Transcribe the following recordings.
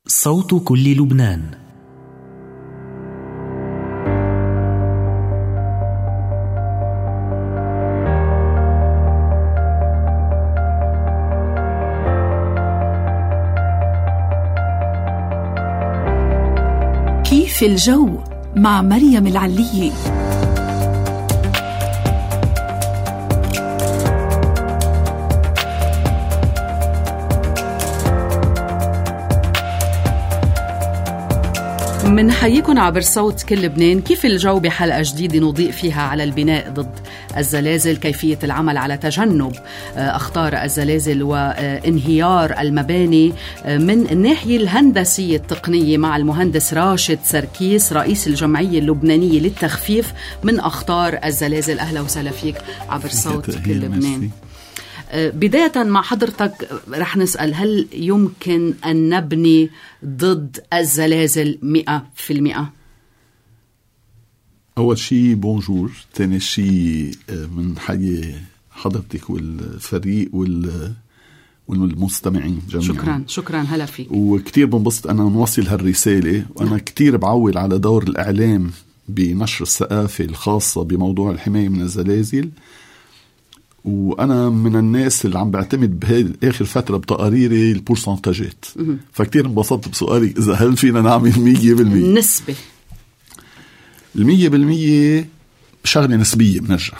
صوت كل لبنان. كيف الجو مع مريم العلية. منحييكم عبر صوت كل لبنان. كيف الجو بحلقة جديدة نضيء فيها على البناء ضد الزلازل، كيفية العمل على تجنب أخطار الزلازل وانهيار المباني من الناحية الهندسية التقنية مع المهندس راشد سركيس رئيس الجمعية اللبنانية للتخفيف من أخطار الزلازل. أهلا وسهلا فيك عبر صوت كل لبنان. بداية مع حضرتك رح نسأل، هل يمكن أن نبني ضد الزلازل 100%؟ أول شيء بونجور، ثاني شيء من حي حضرتك والفريق والمستمعين جميعا. شكرا هلا فيك. وكتير بنبسط أنا نوصل هالرسالة، وأنا كتير بعول على دور الإعلام بنشر الثقافة الخاصة بموضوع الحماية من الزلازل. وأنا من الناس اللي عم بعتمد بآخر فترة بتقاريري البورسنتاجات، فكتير انبسطت بسؤالك إذا هل فينا نعمل 100%. نسبة 100% شغلة نسبية. بنرجع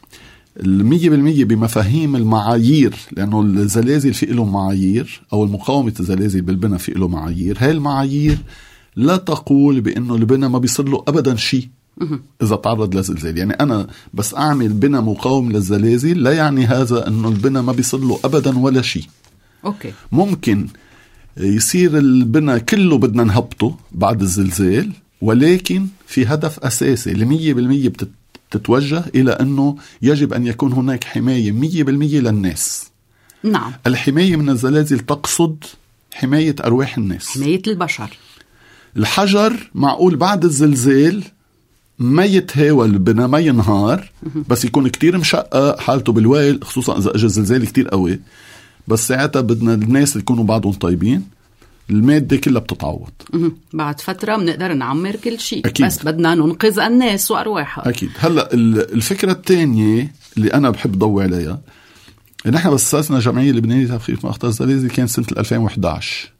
100% بمفاهيم المعايير، لأنه الزلازل في له معايير، أو المقاومة الزلازل بالبناء في له معايير. هاي المعايير لا تقول بأنه البناء ما بيصير له أبدا شيء إذا تعرض لزلزال. يعني أنا بس أعمل بناء مقاوم للزلازل لا يعني هذا أنه البناء ما بيصير له أبدا ولا شيء. أوكي. ممكن يصير البناء كله بدنا نهبطه بعد الزلزال، ولكن في هدف أساسي 100% بتتوجه إلى أنه يجب أن يكون هناك حماية 100% للناس. نعم. الحماية من الزلازل تقصد حماية أرواح الناس، حماية البشر. الحجر معقول بعد الزلزال ما يتهاوى البناء، ما ينهار، بس يكون كتير مشقق حالته بالويل، خصوصا إذا أجى زلزال كتير قوي. بس ساعتها بدنا الناس يكونوا بعضهم طيبين، المادة كلها بتتعوض. بعد فترة بنقدر نعمر كل شيء. أكيد. بس بدنا ننقذ الناس وأرواحها. أكيد. هلأ الفكرة الثانية اللي أنا بحب ضوي عليها، نحن بس أساسنا جمعية لبنانية لتخفيف من أخطار الزلازل كان سنة 2011.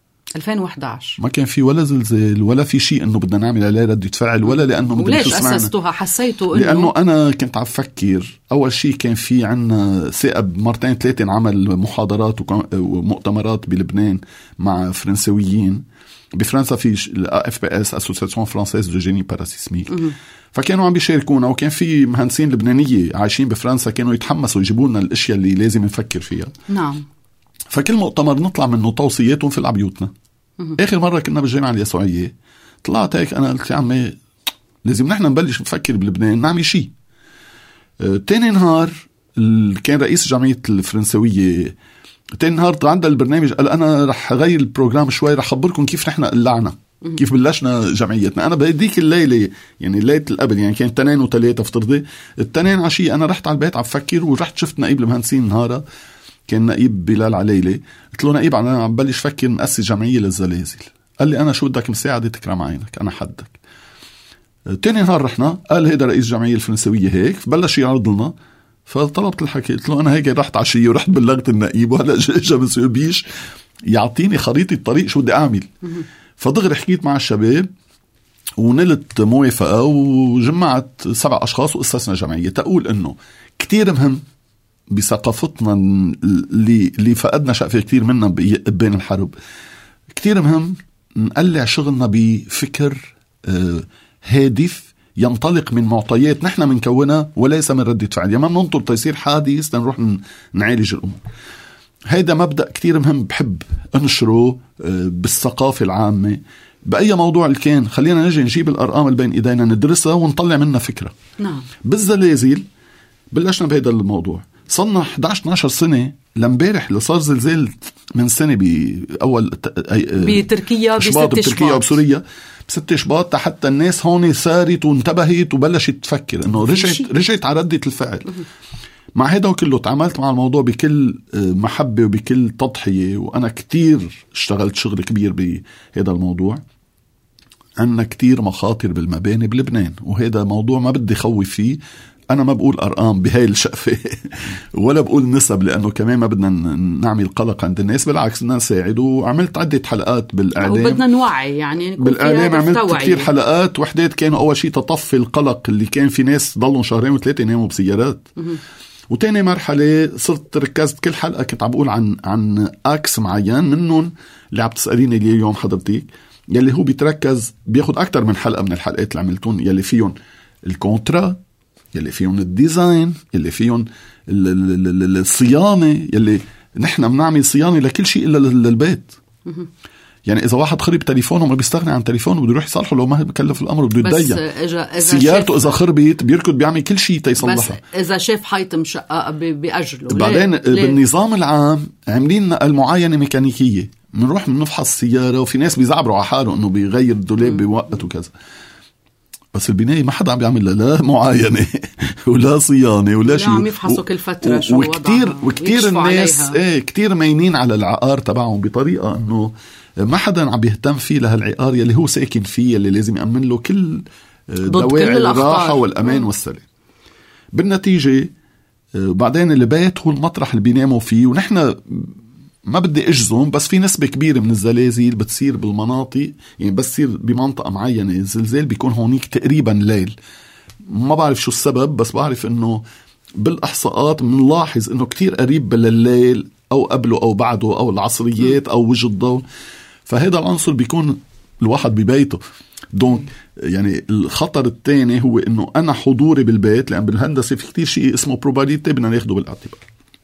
ما كان في ولا زلزال ولا في شيء انه بدنا نعمل عليه ردة فعل، ولا لانه وليش اسستوها؟ حسيتوا انه لانه انا كنت عم فكر. اول شيء كان في عنا ثقب مرتين ثلاثه نعمل محاضرات ومؤتمرات بلبنان مع فرنسويين. بفرنسا في AFPS Association Française de Génie Parasismique، فكانوا عم بيشاركونا، وكان في مهندسين لبنانية عايشين بفرنسا كانوا يتحمسوا يجيبوا لنا الاشياء اللي لازم نفكر فيها. نعم. فكل مؤتمر نطلع منه توصيات ونفل على بيوتنا. آخر مرة كنا بالجامعة اليسوعية، طلعت هيك أنا قلت يا عمي لازم نحن نبلش نفكر بلبنان نعمل شيء. تاني نهار كان رئيس جمعية الفرنسوية، تاني نهار طلعنا البرنامج قال أنا رح أغير البروجرام شوي، رح أخبركم كيف نحن قلعنا، كيف بلشنا جمعيتنا. أنا بهديك الليلة، يعني ليلة القبل، يعني كان 2 و3 افترضي، 2 عشية أنا رحت على البيت عم فكر، ورحت شفت نقيب المهندسين نهارا، كان نقيب بلال عليلي. قلت له نقيب أنا عم بلش فكر نأسس جمعية للزلازل. قال لي أنا شو بدك مساعدة، تكرم عينك أنا حدك. تاني نهار رحنا، قال هيدا رئيس جمعية الفرنسوية هيك، فبلش يعرض لنا. فطلبت الحكي، قلت له أنا هيك رحت عشية ورحت بلغت النقيب، وهلأ جا مسيو بيش يعطيني خريطة الطريق شو بدي أعمل. فدغري حكيت مع الشباب ونلت موافقة، وجمعت 7 أشخاص وأسسنا جمعية. تقول إنه كتير مهم بثقافتنا اللي فقدنا شقفة كتير منا بين الحرب، كتير مهم نقلع شغلنا بفكر هادف ينطلق من معطيات نحن منكونها وليس من ردة فعل. يعني ما ننطر تيصير حادث لنروح نعالج الأمور. هيدا مبدأ كتير مهم بحب انشره بالثقافة العامة بأي موضوع اللي كان. خلينا نجي نجيب الأرقام اللي بين إيدينا ندرسها ونطلع منها فكرة. نعم. بالزلازل بلشنا بهيدا الموضوع، صلنا 11-12 سنة لمبارح اللي صار زلزال من سنة بأول بتركيا بتركيا وبسوريا ب6 شباط، حتى الناس هون سارت وانتبهت وبلشت تفكر انه رجعت على ردة الفعل. مع هذا وكله تعاملت مع الموضوع بكل محبة وبكل تضحية، وأنا كتير اشتغلت شغل كبير بهذا الموضوع. عنا كتير مخاطر بالمباني بلبنان، وهذا موضوع ما بدي خوف فيه. أنا ما بقول أرقام بهاي الشقفة ولا بقول نسب، لأنه كمان ما بدنا نعمل قلق عند الناس، بالعكس بدنا نساعد. وعملت عدة حلقات بالإعلام، وبدنا نوعي يعني بالإعلام. عملت كتير حلقات. وحدات كانوا أول شيء تطفي القلق اللي كان في ناس ضلوا 2 و3 شهور يناموا بسيارات. وتاني مرحلة صرت ركزت كل حلقة كنت عم بقول عن أكس معين منهم اللي عم تسأليني اليوم حضرتك، يلي هو بيتركز بياخد أكتر من حلقة من الحلقات اللي عملتون، يلي فيهم الكونترا، يلي فيهم الديزاين، يلي فيهم الصيانة، يلي نحن بنعمل صيانة لكل شيء إلا للبيت. يعني إذا واحد خرب تليفونه ما بيستغني عن تليفونه، بده يروح يصلحه لو ما بكلف الأمر بده يتضيع. سيارته إذا خربت بيركض بيعمل كل شيء تيصلحها. بس إذا شاف حيط مشقق بأجله. بعدين بالنظام العام عاملين المعاينة ميكانيكية، بنروح بنفحص السيارة، وفي ناس بيزعبروا على حاله إنه بيغير الدولاب بيوقت وكذا. بس البناية ما حدا عم بيعمل لا معاينة ولا صيانة ولا شيء، عم يفحصوا كل فترة شو وكتير الناس كتير ماينين على العقار تبعهم بطريقة انه ما حدا عم بيهتم فيه لهالعقار يلي هو ساكن فيه، يلي لازم يأمن له كل دواعي الراحة والأمان والسلام. بالنتيجة بعدين البيت هو المطرح اللي بيناموا فيه. ونحن ما بدي اجزم، بس في نسبة كبيرة من الزلازل بتصير بالمناطق، يعني بس تصير بمنطقة معينة الزلزال بيكون هونيك تقريبا ليل. ما بعرف شو السبب، بس بعرف انه بالاحصاءات بنلاحظ انه كتير قريب بالليل او قبله او بعده او العصريات او وجه الضوء. فهذا العنصر بيكون الواحد ببيته. دونك يعني الخطر الثاني هو انه انا حضوري بالبيت، لان بالهندسة في كتير شيء اسمه probability بدنا ناخده بالاعتبار.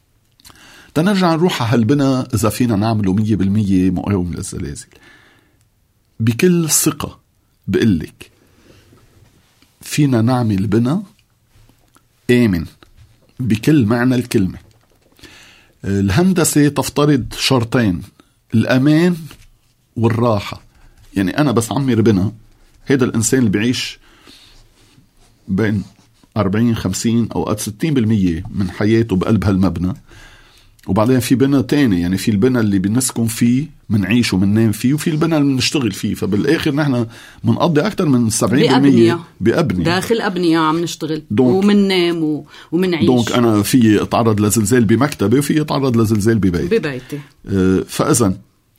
تنرجع نروح على هالبنى إذا فينا نعمله 100% مقاوم للزلازل. بكل ثقة بقلك فينا نعمل بنى آمن بكل معنى الكلمة. الهندسة تفترض شرطين، الأمان والراحة. يعني أنا بس عمر بنى، هذا الإنسان اللي بيعيش بين 40-50 أو 60% من حياته بقلب هالمبنى. وبعدين في بنا تاني، يعني في البنا اللي بنسكن فيه منعيش ومننام فيه، وفي البنا اللي بنشتغل فيه. فبالآخر نحن منقضي أكتر من 70% بأبنية داخل أبنية عم نشتغل ومننام ومنعيش. دونك أنا في أتعرض لزلزال بمكتبي وفي أتعرض لزلزال ببيتي. فإذن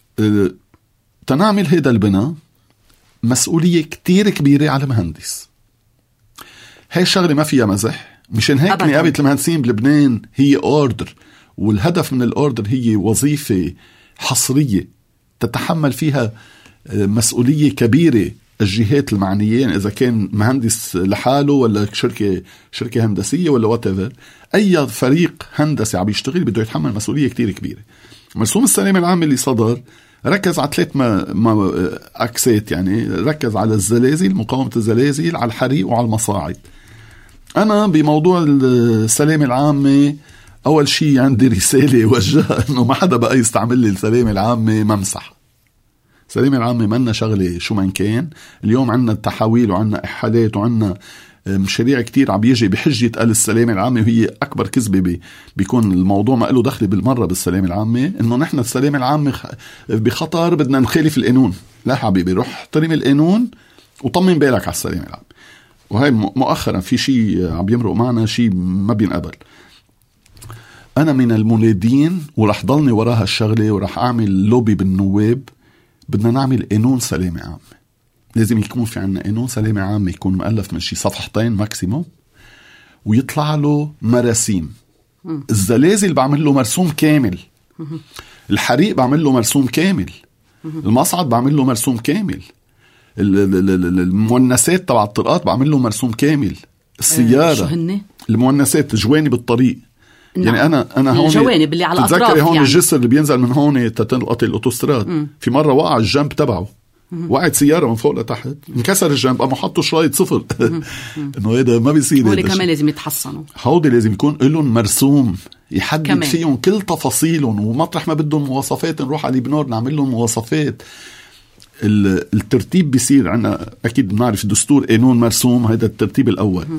تنعمل هيدا البنا مسؤولية كتير كبيرة على مهندس. هاي الشغلة ما فيها مزح. مشان هيك نقابة المهندسين بلبنان هي أوردر، والهدف من الأوردر هي وظيفة حصرية تتحمل فيها مسؤولية كبيرة الجهات المعنية، يعني إذا كان مهندس لحاله ولا شركة هندسية ولا whatever، أي فريق هندسي عم يشتغل بده يتحمل مسؤولية كتير كبيرة. مرسوم السلامة العامة اللي صدر ركز على 3 أكسات، يعني ركز على الزلازل، مقاومة الزلازل، على الحريق وعلى المصاعد. أنا بموضوع السلامة العامة أول شيء عندي رسالة وجهها إنه ما حدا بقى يستعمل لي السلامة العامة ممسح. السلامة العامة منا شغلة شو ما كان. اليوم عنا التحاويل وعنا إحالات وعنا مشاريع كتير عم يجي بحجة قال السلامة العامة، وهي أكبر كذبة. بيكون الموضوع ما له دخل بالمرة بالسلامة العامة، إنه نحن السلامة العامة بخطر بدنا نخالف القانون. لا حبيبي، روح احترم القانون وطمن بالك على السلامة العامة. وهي مؤخرا في شيء عم يمرق معنا، شيء ما بينقبل. أنا من المنادين ورح ضلني وراها الشغلة ورح أعمل لوبي بالنواب. بدنا نعمل قانون سلامة عامة. لازم يكون في عنا قانون سلامة عامة يكون مؤلف من شي 2 صفحتين ماكسيموم، ويطلع له مراسيم. الزلازل بعمل له مرسوم كامل، الحريق بعمل له مرسوم كامل، المصعد بعمل له مرسوم كامل، المونسات تبع الطرقات بعمل له مرسوم كامل، السيارة المونسات جوانب بالطريق. يعني أنا هون الجوانب اللي على الأطراف، تتذكري هون يعني الجسر اللي بينزل من هون تتنقطع الأوتوستراد. في مرة وقع الجنب تبعه، وقعت سيارة من فوق لتحت، انكسر الجنب، أما حطوا شرايط 0. إنه هذا ما بيصير. هودي كمان لازم يتحصنوا، هودي لازم يكون لهم مرسوم يحدد كمان فيهم كل تفاصيلهم. ومطرح ما بدهم مواصفات نروح على بنور نعمل لهم مواصفات. الترتيب بيصير عنا أكيد بنعرف دستور قانون مرسوم، هذا الترتيب الأول.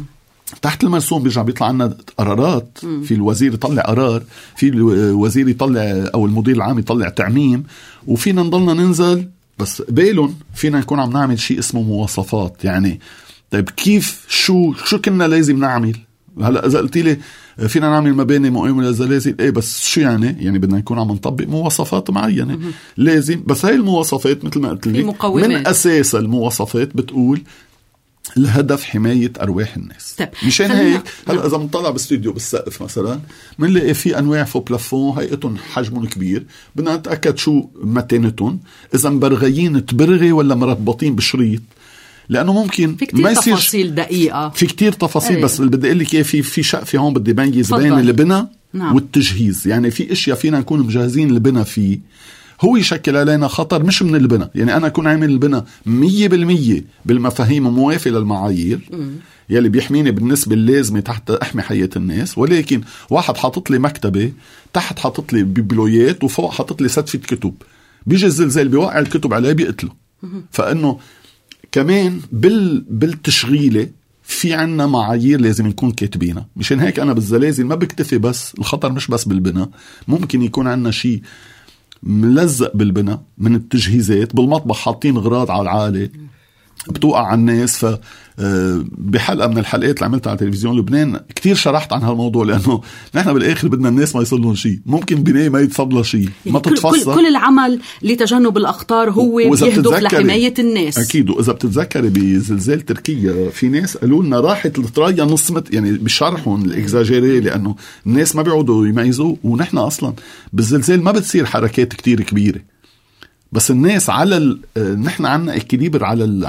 تحت المرسوم بيرجع بيطلع عنا قرارات. في الوزير يطلع قرار، في الوزير يطلع أو المدير العام يطلع تعميم، وفينا نضلنا ننزل بس قبالهم فينا نكون عم نعمل شيء اسمه مواصفات. يعني طيب كيف شو كنا لازم نعمل؟ هلا إذا قلت لي فينا نعمل مباني مقاومة للزلازل، إيه بس شو يعني بدنا نكون عم نطبق مواصفات معينة لازم. بس هاي المواصفات مثل ما قلت لي من أساس المواصفات بتقول الهدف حماية أرواح الناس. مشان هيك هلا إذا بنطلع باستوديو بالسقف مثلا بنلاقي في أنواع فو بلافون هيئتهم حجمهم كبير، بدنا نتأكد شو متانتهم، إذا مبرغيين تبرغي ولا مربطين بشريط، لأنه ممكن في كتير تفاصيل دقيقة، في كتير تفاصيل. بس اللي بدي أقول لك في شقفة هون بدي بنجز بين البناء والتجهيز. يعني في اشياء فينا نكون مجهزين البناء فيه هو يشكل علينا خطر مش من البناء. يعني أنا أكون عامل البناء 100% بالمفاهيم موافقة للمعايير يلي بيحميني بالنسبة اللازمة تحت أحمي حياة الناس، ولكن واحد حاطط لي مكتبة تحت حاطط لي بيبلويات وفوق حاطط لي سدفة كتب، بيجي الزلزال بيوقع الكتب عليه بيقتله. فإنه كمان بالتشغيلة في عنا معايير لازم نكون كاتبينها. مشان هيك أنا بالزلازل ما بكتفي بس الخطر مش بس بالبناء، ممكن يكون عنا شيء ملزق بالبناء من التجهيزات، بالمطبخ حاطين غراض على العالي بتوقع على الناس. بحلقة من الحلقات اللي عملتها على تلفزيون لبنان كتير شرحت عن هالموضوع، لأنه نحن بالآخر بدنا الناس ما يصير لهم شيء، ممكن بناية ما يتصاب لها شيء ما تتفصل. كل العمل لتجنب الأخطار هو يهدف لحماية الناس. أكيد. وإذا بتتذكري بزلزال تركيا في ناس قالوا لنا راحت الطراية نصمت، يعني بشرحهم الإكزاجيري، لأنه الناس ما بيعودوا يميزوا. ونحن أصلا بالزلزال ما بتصير حركات كتير كبيرة، بس الناس على نحن عنا اكيليبر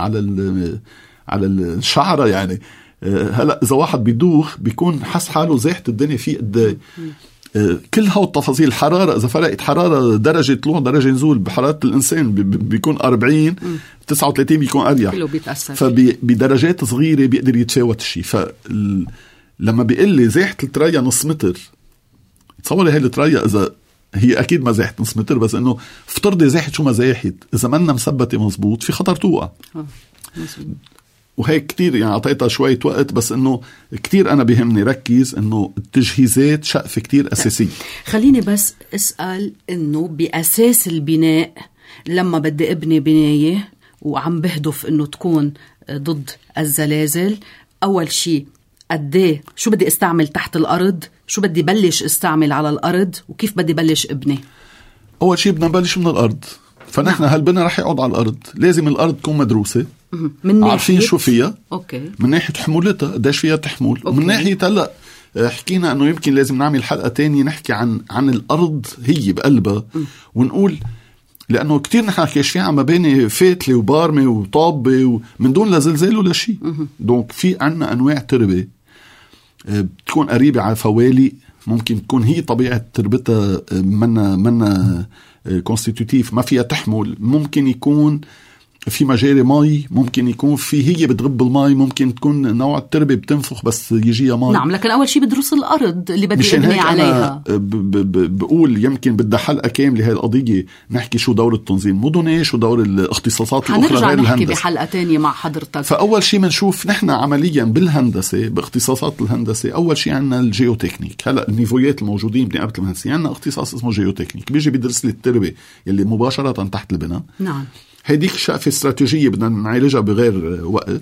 على الشعرة. يعني هلا اذا واحد بيدوخ بيكون حس حاله زاحت الدنيا فيه قد كل هاو التفاصيل. الحرارة اذا فرقت حرارة درجة طلوع درجة نزول بحرارة الانسان بيكون 40 39 بيكون اريح، فبدرجات صغيرة بيقدر يتفاوت الشيء. فلما بيقول لي زاحت الترايا نص متر، تصوري هاي الترايا اذا هي أكيد ما زاحت نص متر، بس إنه افترضي زاحت شو ما زاحت، إذا ما مثبتة مزبوط في خطر توقع. وهيك كتير يعني أعطيتها شوية وقت، بس إنه كتير أنا بيهمني ركز إنه التجهيزات شقفة كتير أساسية. خليني بس أسأل إنه بأساس البناء لما بدي أبني بناية وعم بهدف إنه تكون ضد الزلازل، أول شيء قديه شو بدي استعمل تحت الأرض، شو بدي بلش استعمل على الأرض، وكيف بدي بلش ابني؟ أول شيء بدنا نبلش من الأرض. فنحن هالبنا رح يقعد على الأرض، لازم الأرض تكون مدروسة، من عارفين شو فيها، أوكي. من ناحية حمولتها قديش فيها تحمل، ومن ناحية هلا حكينا أنه يمكن لازم نعمل حلقة تانية نحكي عن الأرض هي بقلبها ونقول، لأنه كتير نحن كاشفين عن مباني فاتلة وبارمة وطابة ومن دون لا زلزال ولا شيء. دونك في عنا أنواع تربة بتكون قريبة على فوالي، ممكن تكون هي طبيعة تربتها منا كونستيتوتيف ما فيها تحمل، ممكن يكون في مجاري مي، ممكن يكون هي بتغب المي، ممكن تكون نوع التربة بتنفخ بس يجيها مي. نعم، لكن أول شيء بدرس الأرض اللي بدي أبني عليها. بقول يمكن بدها حلقة كاملة هاي القضية نحكي شو دور التنظيم مدني، شو دور الاختصاصات الأخرى غير الهندسة. نحكي بحلقة تانية مع حضرتك. فأول شيء منشوف نحن عمليا بالهندسة باختصاصات الهندسة، أول شيء عنا الجيوتكنيك. هلأ النيفويات الموجودين بنقابة المهندسين عنا اختصاص اسمه جيوتكنيك، بيجي بيدرس لي التربة يلي مباشرة تحت البناء. نعم. هيديك شقفة استراتيجية بدنا نعالجها بغير وقت.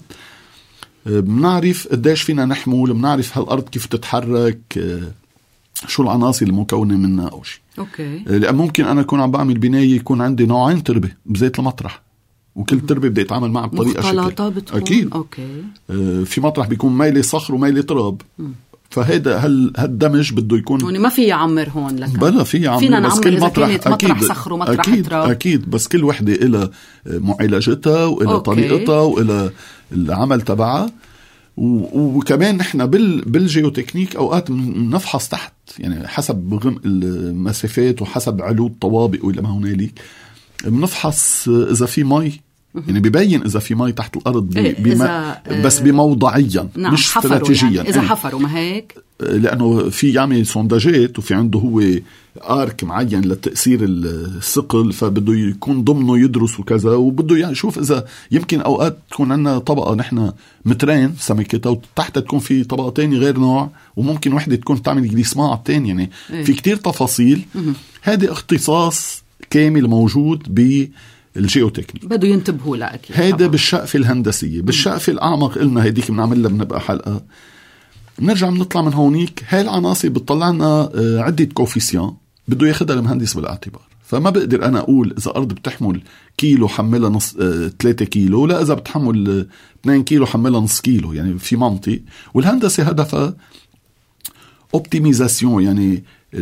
بنعرف قديش فينا نحمل، بنعرف هالأرض كيف تتحرك، شو العناصر المكونة منها أو شيء. أوكي. لأن ممكن أنا أكون عم بعمل بناية يكون عندي نوعين تربة بزيت المطرح، وكل تربة بدي أتعامل معها بطريقة شكل. أكيد. أوكي. في مطرح بيكون ميلي صخر وميلي تراب. فهذا هالدمج بده يكون هون ما في يعمر هون لك بلا في يعمر، فينا بس كل مطرح مطرح صخر ومطرح تراب أكيد بس كل وحدة إلى معالجتها وإلى طريقتها وإلى العمل تبعها. وكمان نحن بالجيوتكنيك أوقات نفحص تحت، يعني حسب المسافات وحسب علو الطوابق وإلى ما هنالك بنفحص إذا في مي يعني بيبين إذا في مي تحت الأرض بس بموضعيا نعم مش استراتيجيا يعني إذا حفروا ما هيك، لأنه في يعمل سونداجات وفي عنده هو آرك معين لتأثير الثقل، فبده يكون ضمنه يدرس وكذا، وبده يعني يشوف إذا يمكن أوقات تكون عندنا طبقة نحن مترين سمكتها وتحت تكون في طبقة تاني غير نوع، وممكن وحدة تكون تعمل جليسمان على التاني. يعني في كتير تفاصيل. هذا اختصاص كامل موجود بالجيوتكنيك، بده ينتبهوا له أكيد. هذا بالشقفة الهندسية. بالشقفة الأعمق قلنا هيديك بنعملها بنبقى حلقة. بنرجع بنطلع من هونيك، هاي العناصر بتطلع لنا عدة كوفيسيون بده ياخدها المهندس بالاعتبار. فما بقدر أنا أقول إذا أرض بتحمل كيلو حملها نص 3 كيلو، لا إذا بتحمل 2 كيلو حملها نص كيلو. يعني في منطق. والهندسة هدفها اوبتيميزاسيون، يعني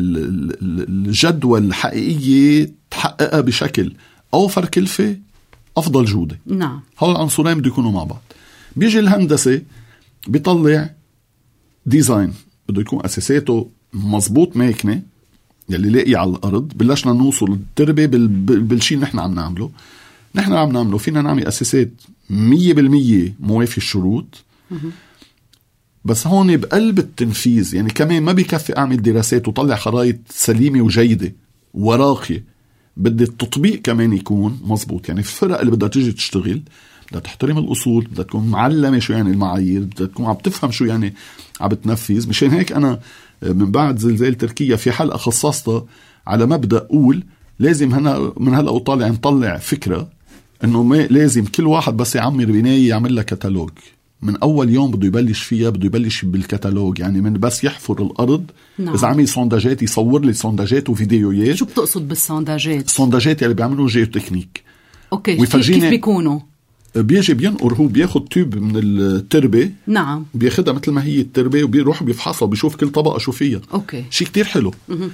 الجدوى الحقيقية تحققها بشكل أوفر كلفة أفضل جودة. نعم. هول العنصرين بده يكونوا مع بعض. بيجي الهندسة بيطلع ديزاين بده يكون أساساته مزبوط ماكنة يلي لاقي على الأرض. بلشنا نوصل التربة بالشيء نحن عم نعمله. نحن عم نعمله فينا نعمل أساسات 100% موافي الشروط. بس هون بقلب التنفيذ يعني كمان ما بيكفي أعمل دراسات وطلع خرائط سليمة وجيدة وراقية، بدي التطبيق كمان يكون مزبوط. يعني في الفرق اللي بدها تيجي تشتغل بدها تحترم الأصول، بدها تكون معلمة شو يعني المعايير، بدها تكون عم تفهم شو يعني عم بتنفذ. مشان هيك أنا من بعد زلزال تركيا في حلقة خصصتها على مبدأ أقول لازم من هلأ وطالع نطلع فكرة إنه ما لازم كل واحد بس يعمر بناية يعمل لها كتالوج من أول يوم بده يبلش فيها، بده يبلش بالكتالوج. يعني من بس يحفر الأرض. نعم. إذا عمل سونداجات يصور لي سونداجات وفيديوهات. شو بتقصد بالسونداجات؟ السونداجات اللي بيعملوا جيوتكنيك. أوكي. كيف بيكونوا؟ بيجي بينقر، هو بياخد تيوب من التربة. نعم. بياخدها مثل ما هي التربة وبيروح بيفحصها وبيشوف كل طبقة شو فيها. أوكي. شيء كتير حلو.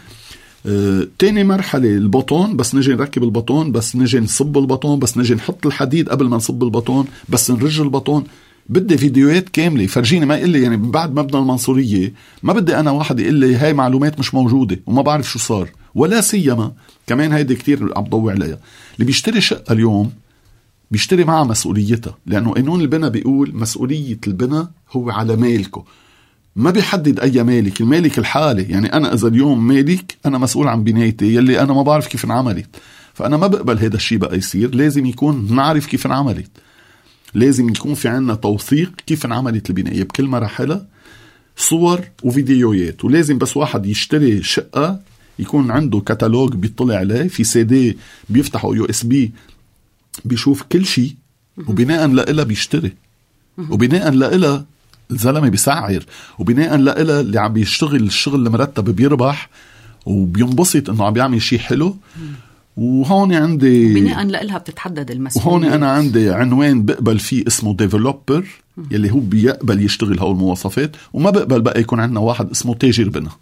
تاني مرحلة البطون، بس نجي نركب البطون، بس نجي نصب البطون، بس نجي نحط الحديد قبل ما نصب البطون، بس نرج البطون. بدي فيديوهات كاملة فرجيني. ما يقول لي يعني بعد مبنى المنصورية ما بدي أنا واحد يقول لي هاي معلومات مش موجودة وما بعرف شو صار. ولا سيما كمان هيدي كتير عم ضوي عليها، اللي بيشتري شقة اليوم بيشتري معها مسؤوليتها، لأنه قانون البناء بيقول مسؤولية البناء هو على مالكه، ما بيحدد أي مالك، المالك الحالي. يعني أنا إذا اليوم مالك أنا مسؤول عن بنايتي يلي أنا ما بعرف كيف انعملت، فأنا ما بقبل هذا الشيء بقى يصير. لازم يكون نعرف كيف انعملت، لازم يكون في عنا توثيق كيف انعملت البناية بكل مراحلها، صور وفيديوهات. ولازم بس واحد يشتري شقة يكون عنده كتالوج بيطلع عليه، في CD بيفتحه USB بيشوف كل شيء، وبناء لإله بيشتري، وبناء لإله الزلمة بيسعر، وبناء لإله اللي عم بيشتغل الشغل المرتب بيربح وبينبسط انه عم بيعمل شيء حلو. وهون عندي بناء لها بتتحدد المسؤولية. وهون أنا عندي عنوان بقبل فيه اسمه ديفلوبر، يلي هو بيقبل يشتغل هاو المواصفات، وما بقبل بقى يكون عندنا واحد اسمه تاجر بنا.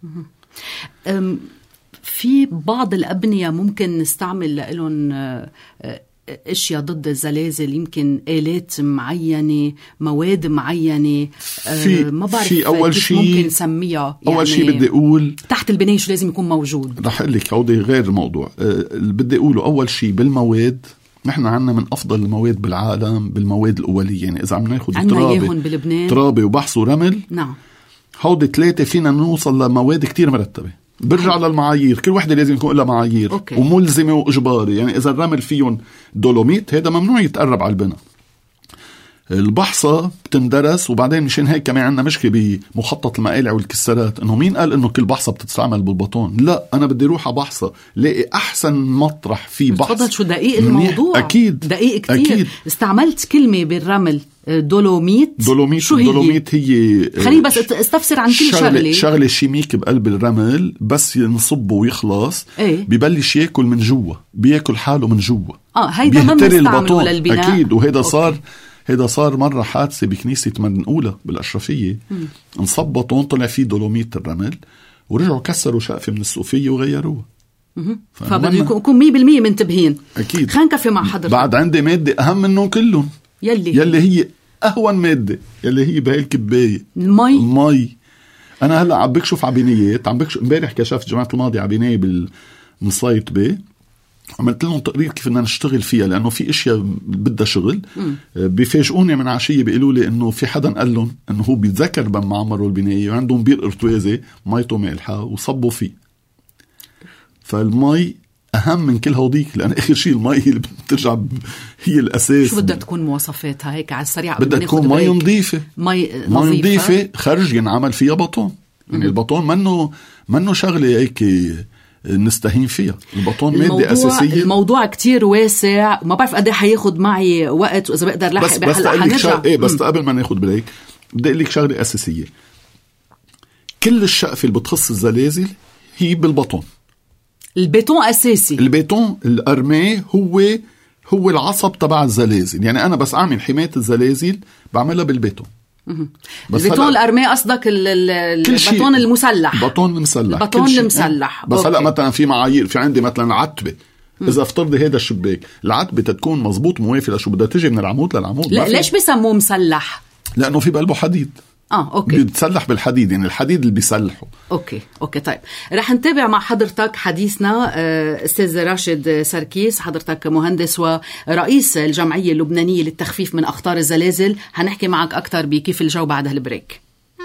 في بعض الأبنية ممكن نستعمل لهم اشياء ضد الزلازل، يمكن آلات معينة، مواد معينة، ما بعرف في أول كيف شيء ممكن نسميها. أول شيء بدي أقول تحت البناية شو لازم يكون موجود. رح أقول لك هودي غير الموضوع. بدي أقوله أول شيء بالمواد، نحن عنا من أفضل المواد بالعالم بالمواد الأولية. يعني إذا عم ناخد ترابة وبحث ورمل، نعم، هودي 3 فينا نوصل لمواد كتير مرتبة. برجع للمعايير، كل وحدة لازم يكون لها معايير. أوكي. وملزمة وإجباري. يعني إذا الرمل فيهم دولوميت هذا ممنوع يتقرب على البناء. البحصة بتندرس، وبعدين مشان هيك كمان عندنا مشكلة بمخطط المقالع والكسرات، إنه مين قال إنه كل بحصة بتستعمل بالبطون؟ لا، أنا بدي روح على بحصة لاقي أحسن مطرح فيه بحص. تفضل، شو دقيق الموضوع. أكيد دقيق كتير. أكيد. استعملت كلمة بالرمل دولوميت. شو هي؟ دولوميت هي خليني بس استفسر عن كل شغلة شيميك بقلب الرمل، بس ينصبه ويخلص. ايه؟ ببلش ياكل من جوا، بياكل حاله من جوا. هيدا ما بنستعمله للبناء. أكيد. وهيدا صار مرة حادثة بكنيسة منقولة بالأشرفية. انصب بطون طلع فيه دولوميت الرمل، ورجعوا كسروا شقفة من السقفية وغيروها. فبده يكون 100% منتبهين. أكيد. خلينا نكفي مع حضرتك. بعد عندي مادة أهم منهم كلهم، يلي هي أهون مادة، يلي هي بهاي الكباية، المي. أنا هلأ عم بكشف عبينيات، عم بكشف امبارح كشفت جماعة الماضي عبينية بالمصايط بي، عملت لهم تقرير كيف بدنا نشتغل فيها، لأنه في إشياء بدها شغل. بيفاجئوني من عشية بيقولوا لي إنه في حدا قال لهم إنه هو بيتذكر بما عمروا البناية وعندهم بير ارتوازي ميته مالحة وصبوا فيه. فالمي أهم من كل هوديك، لأن آخر شيء المي اللي بترجع هي الأساس. شو بدها تكون مواصفاتها هيك على السريع؟ بدها تكون مي نظيفة، مي نظيفة خرج ينعمل فيها بطون. يعني البطون منه شغلة هيك نستهين فيها. البطون مادة أساسية. الموضوع كتير واسع، ما بعرف قد حياخد معي وقت، وإذا بقدر لحق بحلقة حنرجع. بس قبل ما ناخد بريك بدي أقول لك شغلة أساسية. كل الشقفة اللي بتخص الزلازل هي بالبطون. البيتون أساسي. البيتون الأرمي هو العصب تبع الزلازل. يعني أنا بس أعمل حماية الزلازل بعملها بالبيتون. البيتون الأرمي قصدك البطون المسلح. البطون المسلح. بس هلأ مثلا في معايير، في عندي مثلا عتبة. إذا افترضي هيدا الشباك، العتبة تتكون مزبوط موافقة لشو بدها تجي من العمود للعمود. لا ليش بيسموه مسلح؟ لأنه في بقلبه حديد. أوكي. بيتسلح بالحديد، يعني الحديد اللي بيسلحه. أوكي طيب، رح نتابع مع حضرتك حديثنا. أستاذ راشد سركيس، حضرتك مهندس ورئيس الجمعية اللبنانية للتخفيف من أخطار الزلازل. هنحكي معك أكتر بكيف الجو بعد هالبريك.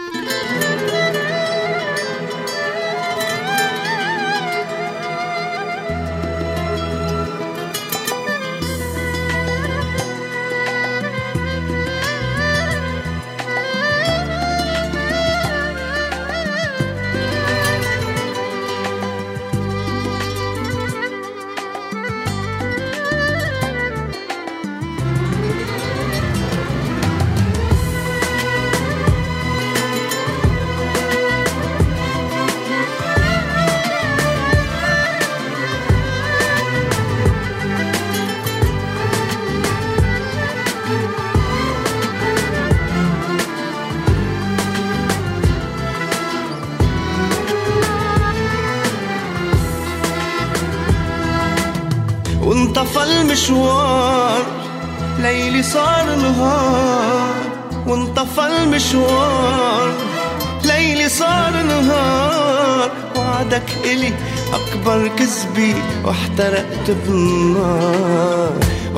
وانطفى المشوار، ليلي صار نهار. وانطفى المشوار، ليلي صار نهار. وعدك إلي أكبر كذبي، واحترقت بنار.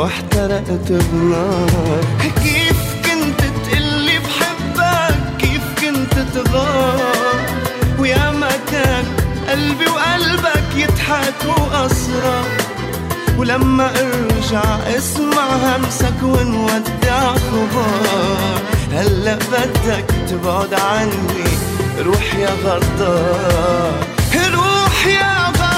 كيف كنت تقلي بحبك، كيف كنت تغار. ويا ما كان قلبي وقلبك يضحكوا أسرى. ولما ارجع اسمع همسك ونودع خبار. هلا بدك تبعد عني، روح يا غدار، روح يا غدار.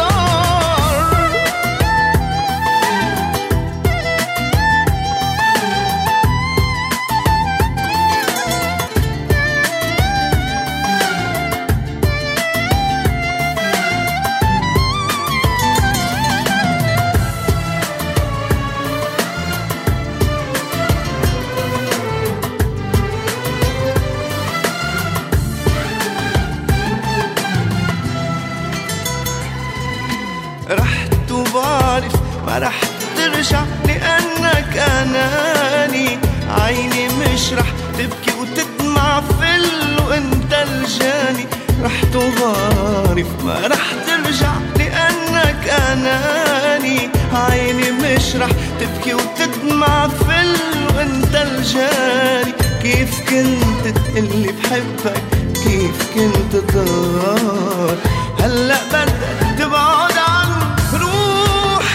رحت وبعرف ما رح ترجع، لأنك أناني. عيني مش رح تبكي وتدمع فل وانت الجاني. رحت وبعرف ما رح ترجع، لأنك أناني. عيني مش رح تبكي وتدمع فل وانت الجاني. كيف كنت تقلي بحبك، كيف كنت تغار. هلأ بدك تبعد عني، روح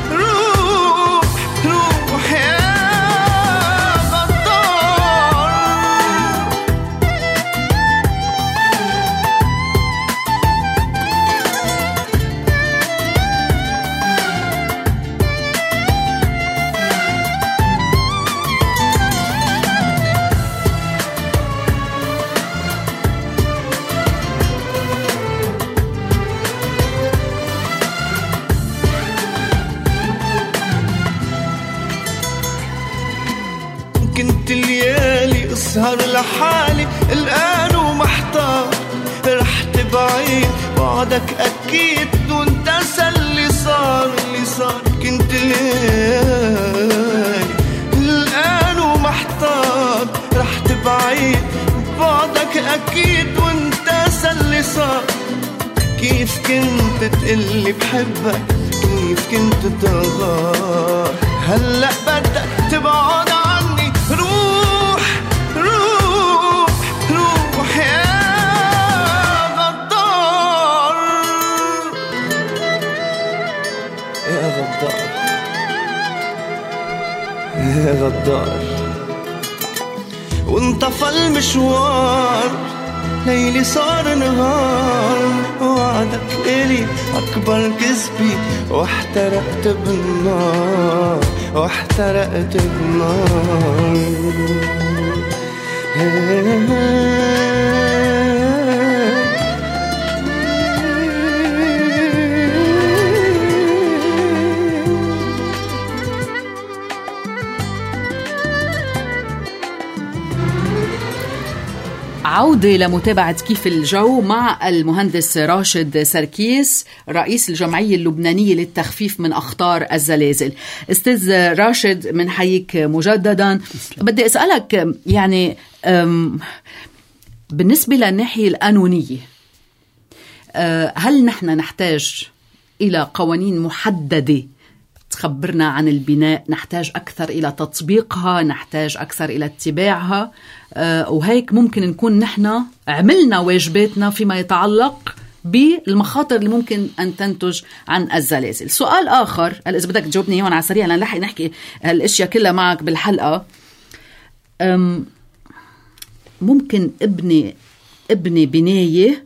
يا غدار. كنت الليالي اسهر لحالي، الآن ومحتار. رحت بعيد بعدك أكيد، وانتسى اللي صار. كنت الليالي الآن ومحتار. رحت بعيد بعدك أكيد، وانتسى اللي صار. كيف كنت تقلي بحبك، كيف كنت تغار. هلأ بدك تبعد عني، روح روح روح يا غدار يا غدار يا غدار. وانطفى المشوار، ليلي صار نهار، وعدك إلي أكبر كذبي، واحترقت بالنار واحترقت بالنار. عودة لمتابعة كيف الجو مع المهندس راشد سركيس رئيس الجمعية اللبنانية للتخفيف من أخطار الزلازل. أستاذ راشد منحييك مجددا. بدي أسألك يعني بالنسبة للناحية القانونية، هل نحن نحتاج إلى قوانين محددة تخبرنا عن البناء، نحتاج أكثر إلى تطبيقها، نحتاج أكثر إلى اتباعها، وهيك ممكن نكون نحن عملنا واجباتنا فيما يتعلق بالمخاطر اللي ممكن أن تنتج عن الزلازل؟ سؤال آخر، إذا بدك تجاوبني هون على سريع لنلحق نحكي هالأشياء كلها معك بالحلقة. ممكن ابني بناية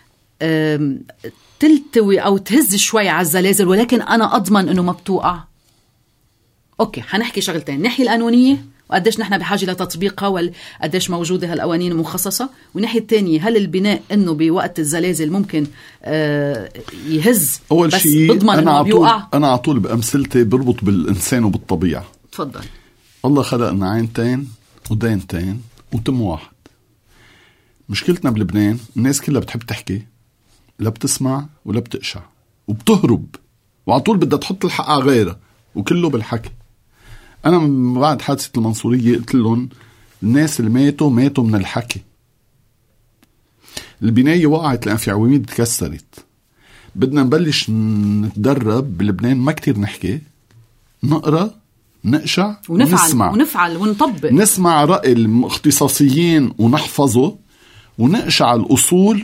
تلتوي أو تهز شوي على الزلازل، ولكن أنا أضمن أنه ما بتوقع. أوكي، حنحكي شغلتين، الناحية القانونية وقديش نحن بحاجة لتطبيقها وقديش موجودة هالقوانين المخصصة، والناحية الثانية هل البناء أنه بوقت الزلازل ممكن يهز أول بس شيء بضمن أنه ما بيوقع؟ أنا على طول بأمثلتي بربط بالإنسان وبالطبيعة. تفضل. الله خلقنا عينتين ودينتين وتم واحد. مشكلتنا بلبنان الناس كلها بتحب تحكي، لا بتسمع ولا بتقشع وبتهرب، وعلى طول بدها تحط الحق على غيرها وكله بالحكي. أنا من بعد حادثة المنصورية قلت لهم الناس اللي ماتوا من الحكي. البناية وقعت لأن في عواميد تكسرت. بدنا نبلش نتدرب بلبنان، ما كتير نحكي، نقرأ، نقشع ونفعل ونطبق، نسمع رأي الاختصاصيين ونحفظه، ونقشع الأصول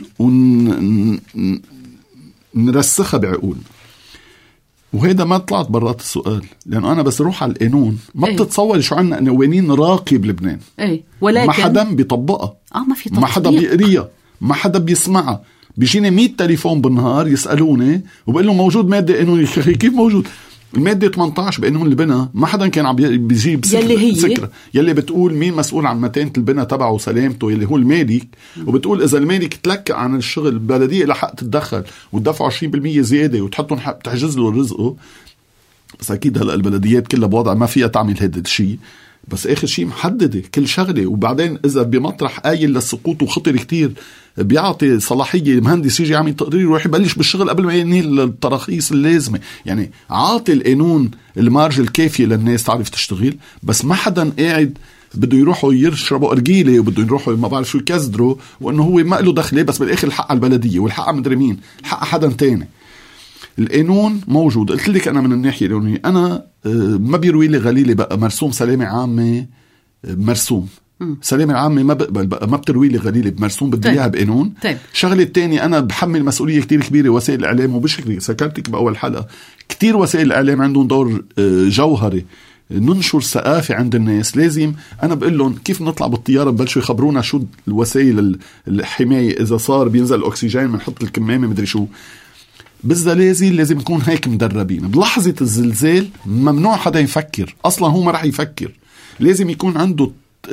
ونرسخها بعقولنا. وهذا ما طلعت برات السؤال، لأنه أنا بس روح على القانون ما بتتصور شو عنا قوانين راقي بلبنان، ولكن ما حدا بيطبقها، ما في تطبيق، ما حدا بيقريها، ما حدا بيسمعها. بيجيني 100 تليفون بالنهار يسألوني وبقول لهم موجود مادة قانونية. كيف موجود؟ المادة 18 بقانون البناء ما حدا كان عم بيجيب سكرة يلي بتقول مين مسؤول عن متانة البناء تبعه وسلامته، يلي هو المالك، وبتقول إذا المالك تلكأ عن الشغل البلدية لحق تتدخل وتدفع 20% زيادة وتحطهم حق تحجز له رزقه. بس أكيد هلأ البلديات كلها بوضع ما فيها تعمل هذا الشيء، بس آخر شيء محددة كل شغلة. وبعدين إذا بمطرح قايل للسقوط وخطر كتير بيعطي صلاحية مهندس يجي يعمل تقرير ويروح يبلش بالشغل قبل ما ينهي التراخيص اللازمة. يعني عاطي القانون المارج الكافية للناس تعرف تشتغل، بس ما حدا قاعد بده يروحوا يشربوا أرجيلة وبده يروحوا ما بعرف شو يكزدروا، وإنه هو ما له دخله، بس بالآخر الحق على البلدية والحق مدري مين، الحق حدا تاني. القانون موجود. قلت لك أنا من الناحية القانونية أنا ما بيروي لي غليلة بقى مرسوم سلامة عامة، مرسوم سلامة عامة ما بقبل بقى، ما بتروي لي غليلة بمرسوم، بدي اياها بقانون. شغلة الثانية أنا بحمل مسؤولية كتير كبيرة وسائل الإعلام، وبشكل سكرتك بأول حلقة كتير وسائل الإعلام عندهم دور جوهري ننشر ثقافة عند الناس. لازم أنا بقول لهم كيف نطلع بالطيارة ببلشوا يخبرونا شو الوسائل الحماية، إذا صار بينزل الأكسجين بنحط الكمامة مدري شو. بالزلازل لازم نكون هيك مدربين. بلحظة الزلزال ممنوع حدا يفكر، أصلا هو ما رح يفكر، لازم يكون عنده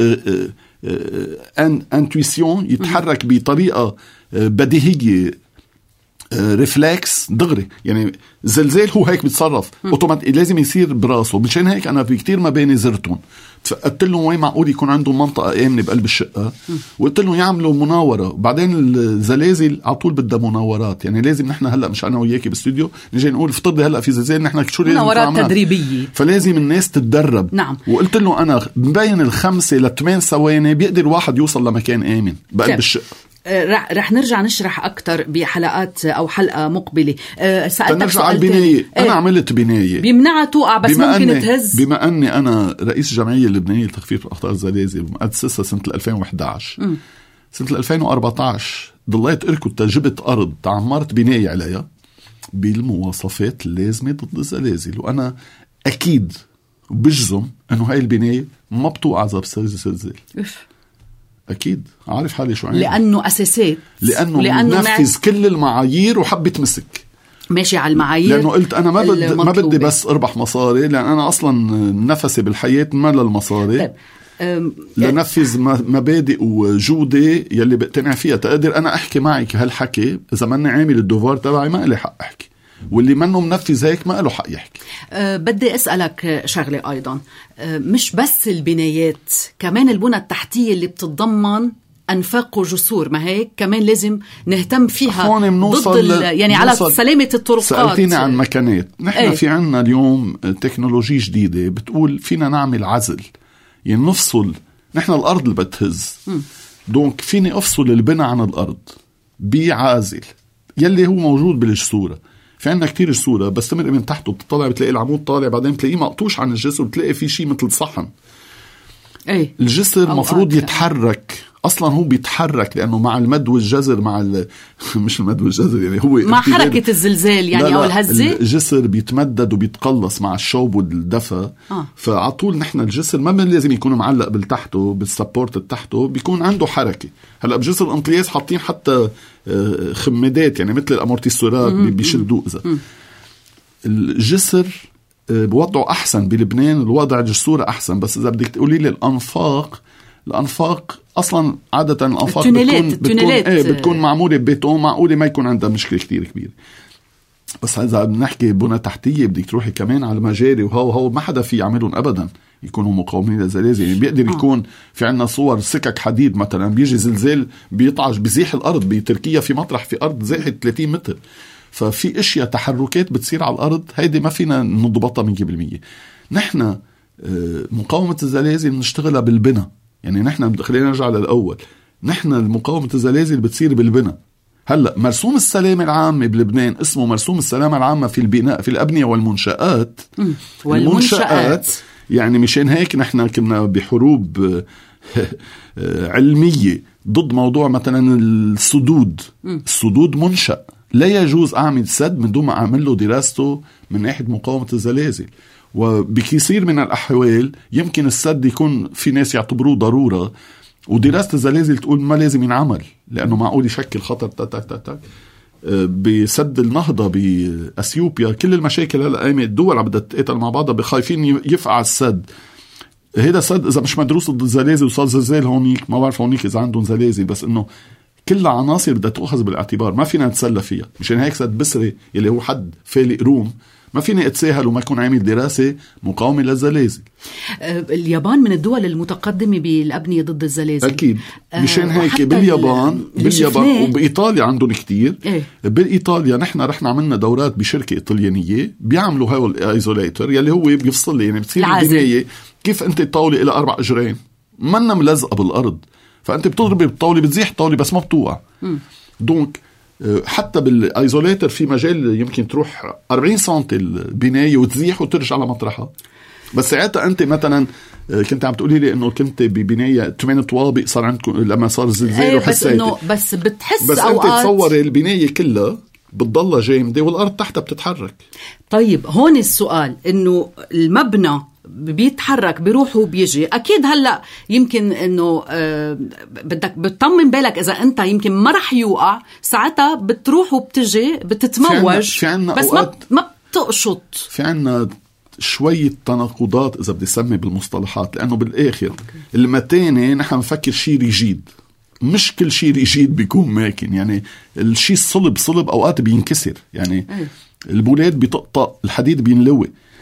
انتويسيون، يتحرك بطريقة بديهية، ريفلكس دغري. يعني الزلزال هو هيك بيتصرف اوتوماتيك، لازم يصير براسه. مشان هيك انا في كتير مباني زرتهم تفقدت لهم وين معقول يكون عندهم منطقة آمنة بقلب الشقة، وقلت لهم يعملوا مناورة. وبعدين الزلازل على طول بدها مناورات. يعني لازم نحن هلا مش انا وياكي بالاستوديو نجي نقول افترضي هلا في زلزال، نحن شو لازم مناورات تدريبية، فلازم الناس تتدرب. نعم. وقلت له انا بين 5 ل 8 ثواني بيقدر واحد يوصل لمكان آمن بقلب الشقة. رح نرجع نشرح أكتر بحلقات أو حلقة مقبلة. سألتك نرجع على البناية. أنا عملت بناية بيمنعها توقع بس ممكن تهز. بما أني أنا رئيس الجمعية اللبنانية لتخفيف أخطار الزلازل مؤسسة سنة 2011. سنة 2014 ضليت أركض جبت أرض تعمرت بناية عليها بالمواصفات اللازمة ضد الزلازل، وأنا أكيد بجزم أنه هاي البناية ما بتوقع إذا بصير زلزال. أكيد عارف حالي شو عندي، لأنه أساسات، لأنه نفذ كل المعايير وحب يتمسك ماشي على المعايير. لأنه قلت أنا ما بدي بس أربح مصاري، لأن أنا أصلا نفسي بالحياة ما للمصاري. لنفذ مبادئ وجودة يلي بقتنع فيها. تقدر أنا أحكي معك هالحكي إذا ماني عامل الدوفار تبعي ما لي حق أحكي، واللي منه منفذ هيك ما له حق يحكي. بدي أسألك شغلة أيضا، مش بس البنايات، كمان البنى التحتية اللي بتتضمن أنفاق وجسور، ما هيك كمان لازم نهتم فيها ضد يعني على سلامة الطرقات. سألتيني عن مكانات. نحن في عنا اليوم تكنولوجيا جديدة بتقول فينا نعمل عزل، يعني نفصل. نحن الأرض اللي بتهز، دونك فيني أفصل البنى عن الأرض بعازل يلي هو موجود بالجسورة. في عنا كتير جسورة بس تمر من تحته بتطلع بتلاقي العمود طالع، بعدين بتلاقيه مقطوش عن الجسر، بتلاقي في شيء مثل صحن. الجسر مفروض يتحرك اصلا، هو بيتحرك لانه مع المد والجزر مع مش المد والجزر يعني هو مع حركه الزلزال يعني. لا او الهزه الجسر بيتمدد وبيتقلص مع الشوب والدفا. فعطول نحن الجسر ما لازم يكون معلق بالتحته بالسبورت تحته، بيكون عنده حركه. هلا بجسر الانطياس حاطين حتى خمادات يعني مثل الامورتيسورات بيشدوا. اذا الجسر بوضعه احسن بلبنان، الوضع الجسورة احسن. بس اذا بدك تقولي لي الانفاق اصلا عاده الانفاق بتكون معموله ببيتون، معقوله ما يكون عندها مشكله كتير كبيره. بس اذا بنحكي بنى تحتيه بدك تروحي كمان على المجاري وهو ما حدا في يعملهم ابدا يكونوا مقاومين للزلازل. يعني بيقدر يكون في عنا صور سكك حديد مثلا بيجي زلزال بيطعش بزيح الارض. بتركيا في مطرح في ارض زاحت 30 متر. ففي اشياء تحركات بتصير على الارض هيدي ما فينا نضبطها 100%. نحن مقاومه الزلازل بنشتغلها بالبناء. يعني نحن خلينا نرجع للاول، نحن المقاومه الزلازل بتصير بالبناء. هلا مرسوم السلامه العامه بلبنان اسمه مرسوم السلامه العامه في البناء في الابنيه والمنشآت. المنشآت يعني مشان هيك نحن كنا بحروب علميه ضد موضوع مثلا السدود. السدود منشأ، لا يجوز أعمل سد من دون ما أعمل له دراسته من ناحية مقاومة الزلازل. وبكثير من الأحوال يمكن السد يكون في ناس يعتبروه ضرورة، ودراسة الزلازل تقول ما لازم ينعمل لأنه معقول يشكل خطر. بسد النهضة بأثيوبيا كل المشاكل هلا قايمة، الدول عم بدها تتقاتل مع بعضها بخايفين يفقع السد. هذا السد إذا مش مدروس ضد الزلازل وصار زلزال هونيك ما بعرف هونيك إذا عندهم زلازل، بس إنه كل عناصر بدها تأخذ بالاعتبار، ما فينا نتسلى فيها. مشان هيك سد بسري اللي هو حد فالق روم ما فيني اتساهل وما يكون عامل دراسة مقاومة للزلازل. اليابان من الدول المتقدمة بالأبنية ضد الزلازل أكيد. مشان هيك باليابان وبإيطاليا عندهم كتير. بالإيطاليا نحن رحنا عملنا دورات بشركة إيطاليانية بيعملوا هاي الأيزوليتر يلي هو بيفصل يعني بتصير البناية كيف أنت الطاولة إلى 4 أجرين منا ملزقة بالأرض، فأنت بتضربي بالطاولة بتزيح الطاولة بس ما بتوقع. دونك حتى بالايزوليتر في مجال يمكن تروح 40 سنتي البناية وتزيح وترجع على مطرحها. بس ساعتها أنت مثلا كنت عم تقولي لي إنه كنت ببناية 8 طوابق صار عندكم لما صار زلزال وحسيتي بس بتحس بس أوقات أنت تصور البناية كلها بتضلها جامدة والأرض تحتها بتتحرك. طيب هون السؤال إنه المبنى بيتحرك بيروح وبيجي أكيد. هلأ يمكن إنه بدك بتطمن بالك إذا أنت يمكن ما رح يوقع ساعتها بتروح وبتجي بتتموج في عنا بس ما بتقشط. في عنا شوية تناقضات إذا بدي سمي بالمصطلحات، لأنه بالآخر المتانة نحن نفكر شيء ريجيد، مش كل شيء ريجيد بيكون ماكن. يعني الشيء صلب أوقات بينكسر، يعني البولاد بيطقطق الحديد بينلوي.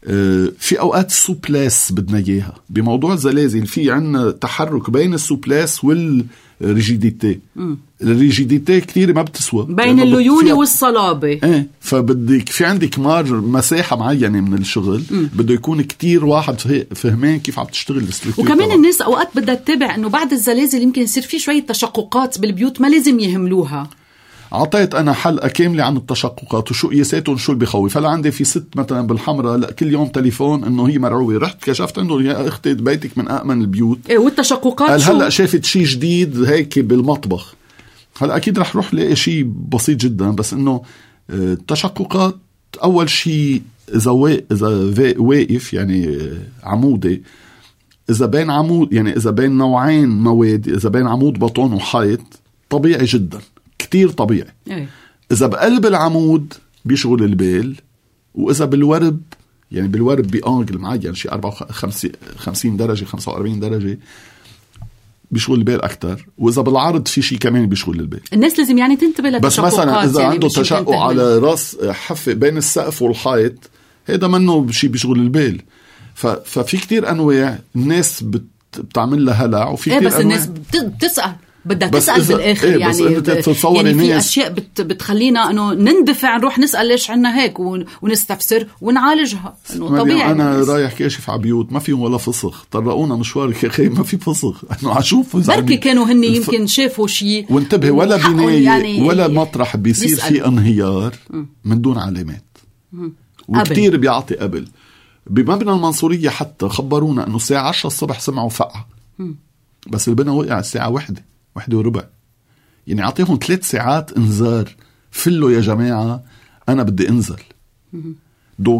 في أوقات السوبلاس بدنا إياها بموضوع الزلازل. في عنا تحرك بين السوبلاس والريجيديتي. الريجيديتي كتير ما بتسوى بين الليونة والصلابة. فبدك في عندك مساحة معينة من الشغل بده يكون كتير واحد فهمان كيف عم تشتغل الستركتور. وكمان الناس أوقات بدها تتابع أنه بعد الزلازل يمكن يصير في شوية تشققات بالبيوت ما لازم يهملوها. عطيت أنا حلقة كاملة عن التشققات وشو قياساتهم شو اللي بخوف. هلا عندي في ست مثلا بالحمراء لا كل يوم تليفون إنه هي مرعوبة. رحت كشفت عنده يا أختي بيتك من أأمن البيوت. والتشققات قال شو؟ هلا شافت شيء جديد هيك بالمطبخ. هلا أكيد رح روح لاقي شيء بسيط جدا، بس إنه التشققات أول شيء إذا واقف يعني عمودي، إذا بين عمود يعني إذا بين نوعين مواد، إذا بين عمود بطون وحيط طبيعي جدا كتير طبيعي. إذا بقلب العمود بيشغل البال، وإذا بالورب يعني بالورب بأنجل معين شيء 54 درجة 45 درجة بيشغل البال أكتر، وإذا بالعرض في شيء كمان بيشغل البال. الناس لازم يعني تنتبه للتشققات. بس مثلا إذا يعني عنده تشقق على رأس حافة بين السقف والحيط هذا منه شيء بيشغل البال. ففي كتير أنواع الناس بتعمل لها هلع، وفي كتير بس الناس بتسأل بدها تسأل بالآخر. يعني في أشياء بتخلينا أنه نندفع نروح نسأل ليش عنا هيك ونستفسر ونعالجها. إنه طبيعي أنا رايح كاشف على بيوت ما فيهم ولا فسخ، طرقونا مشوار يا أخي ما في فسخ. أنه عشوف بركي كانوا هني يمكن شافوا شيء وانتبه ولا بناية يعني ولا مطرح بيصير في انهيار من دون علامات. وكتير بيعطي قبل بمبنى المنصورية حتى خبرونا أنه الساعة 10 الصبح سمعوا فقعة، بس البنا وقع الساعة 1:01. يعني عطيهم 3 ساعات انذار. فلو يا جماعة أنا بدي انزل. دوك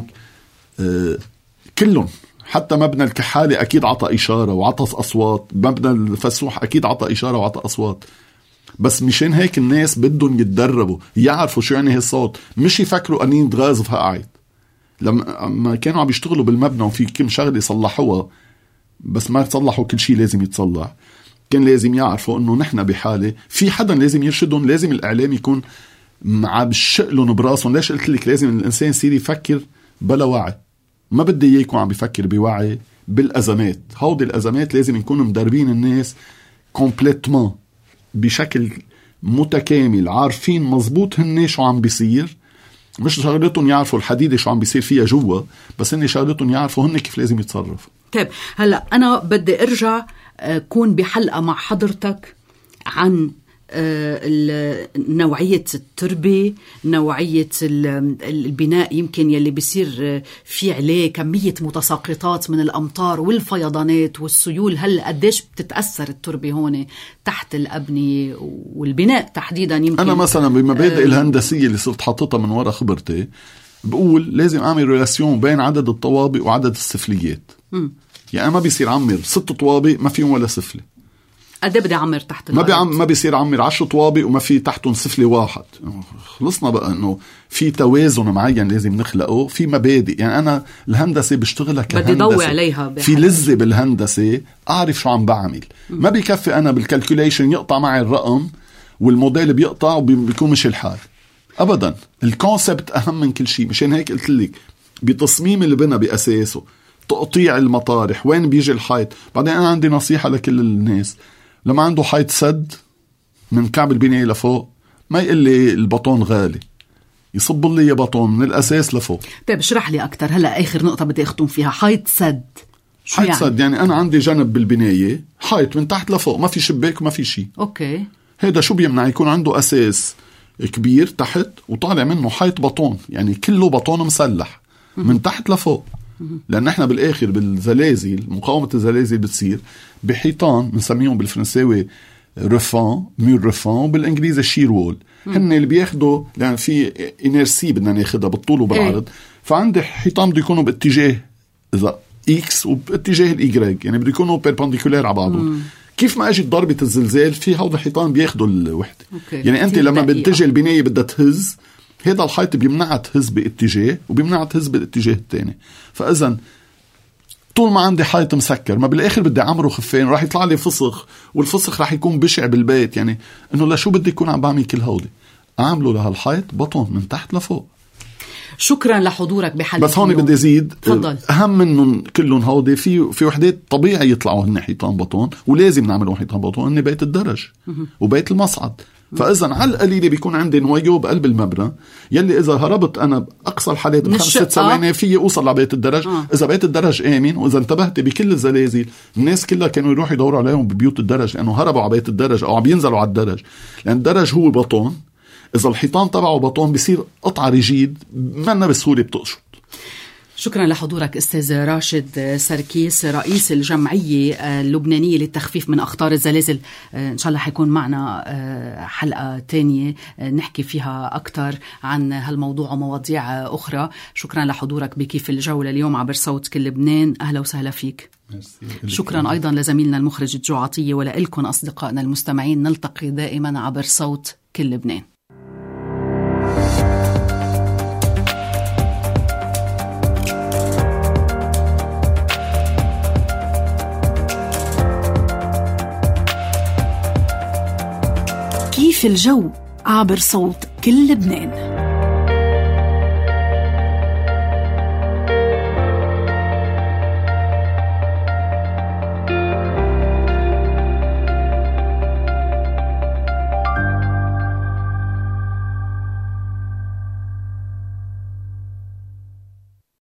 كلهم حتى مبنى الكحالي أكيد عطى إشارة وعطى أصوات، مبنى الفسوح أكيد عطى إشارة وعطى أصوات. بس مشان هيك الناس بدهم يتدربوا يعرفوا شو يعني هالصوت، مش يفكروا أنين غاز فقعت. لما كانوا عم يشتغلوا بالمبنى وفي كم شغلة يصلحوها بس ما تصلحوا كل شيء لازم يتصلح، كان لازم يعرفوا انه نحن بحالة في حدا لازم يرشدهم. لازم الاعلام يكون مع بشقلهم براسهم. ليش قلت لك لازم الانسان يصير يفكر بلا وعي؟ ما بدي اياه يكون عم بيفكر بوعي بالازمات. هودي الازمات لازم نكون مدربين الناس كومبليتمون بشكل متكامل، عارفين مزبوط هن شو عم بيصير. مش شغلتهم يعرفوا الحديدة شو عم بيصير فيها جوا، بس هن شغلتهم يعرفوا هن كيف لازم يتصرفوا. طيب هلأ أنا بدي أرجع أكون بحلقة مع حضرتك عن نوعية التربة، نوعية البناء يمكن يلي بيصير في عليه كمية متساقطات من الأمطار والفيضانات والسيول. هل قديش بتتأثر التربة هون تحت الأبنية والبناء تحديدا؟ يمكن أنا مثلا بمبادئ الهندسية اللي صرت حاططها من وراء خبرتي بقول لازم أعمل ريلاسيون بين عدد الطوابق وعدد السفليات. يعني ما بيصير عمر 6 طوابق ما فيهم ولا سفلة. قد بدي عمر تحت ما بيصير عمر 10 طوابق وما في تحتهم سفلة واحد. خلصنا بقى انه في توازن معين لازم نخلقه في مبادئ. يعني انا الهندسة بشتغلها كهندسة بدي ضوي عليها في لذة بالهندسة، اعرف شو عم بعمل. ما بيكفي انا بالكالكوليشن يقطع معي الرقم والموديل بيقطع وبيكون مش الحال ابدا. الكونسبت اهم من كل شيء. مشان هيك قلت لك بتصميم البناء باساسه تقطيع المطارح وين بيجي الحيط. بعدين انا عندي نصيحة لكل الناس، لما عنده حيط سد من كعب البناية لفوق ما يقول لي البطون غالي، يصب لي بطون من الأساس لفوق. طيب اشرح لي أكتر. هلأ آخر نقطة بدي أختم فيها، حيط سد. حيط يعني؟ سد يعني أنا عندي جنب بالبناية حيط من تحت لفوق ما في شباك وما في شيء. أوكي. هذا شو بيمنع؟ يكون عنده أساس كبير تحت وطالع منه حيط بطون، يعني كله بطون مسلح من تحت لفوق. لأن احنا بالآخر بالزلازل مقاومة الزلازل بتصير بحيطان بنسميهم بالفرنساوي رفان، مير رفان، وبالإنجليزي شير وول. هن اللي بياخدوا لأن في إنيرسي بدنا ناخدها بالطول وبالعرض. فعندي حيطان بده يكونوا باتجاه إذا إكس وباتجاه الإيجريج، يعني بده يكونوا بيربنديكولار على بعضهم. كيف ما أجت ضربة الزلزال في هذا الحيطان بياخدوا الوحدة. يعني أنت لما بتجي البناية بدها تهز، هذا الحيط بيمنعها تهز باتجاه وبيمنعها تهز بالاتجاه الثاني. فإذا طول ما عندي حيط مسكر ما بالآخر بدي عمره خفين راح يطلع لي فسخ، والفسخ راح يكون بشع بالبيت. يعني إنه لشو بدي يكون عم بعمل كل هودي؟ أعمله لهالحيط بطن من تحت لفوق. شكرا لحضورك بحلقة بس هون بدي زيد، تفضل. أهم منهم كلهم هودي في وحدات طبيعي يطلعوا هن حيطان بطون، ولازم نعملوا حيطان بطون، هن بيت الدرج وبيت المصعد. فإذا على القليلة بيكون عندي نويو بقلب المبنى يلي إذا هربت أنا بأقصى الحالات ب5-6 ثواني في أوصل لبيت الدرج. إذا بيت الدرج آمن، وإذا انتبهت بكل الزلازل الناس كلها كانوا يروحوا يدوروا عليهم ببيوت الدرج لأنه هربوا على بيت الدرج أو عم ينزلوا على الدرج، لأن الدرج هو بطون. إذا الحيطان تبعه بطون بيصير قطعة ريجيد منا بسهولة بتقشط. شكرا لحضورك أستاذ راشد سركيس، رئيس الجمعية اللبنانية للتخفيف من أخطار الزلازل. إن شاء الله حيكون معنا حلقة تانية نحكي فيها أكتر عن هالموضوع ومواضيع أخرى. شكرا لحضورك بكيف الجولة اليوم عبر صوت كل لبنان. أهلا وسهلا فيك. شكرا أيضا لزميلنا المخرج الجوعطية ولإلكم أصدقائنا المستمعين. نلتقي دائما عبر صوت كل لبنان. كيف الجو عبر صوت كل لبنان.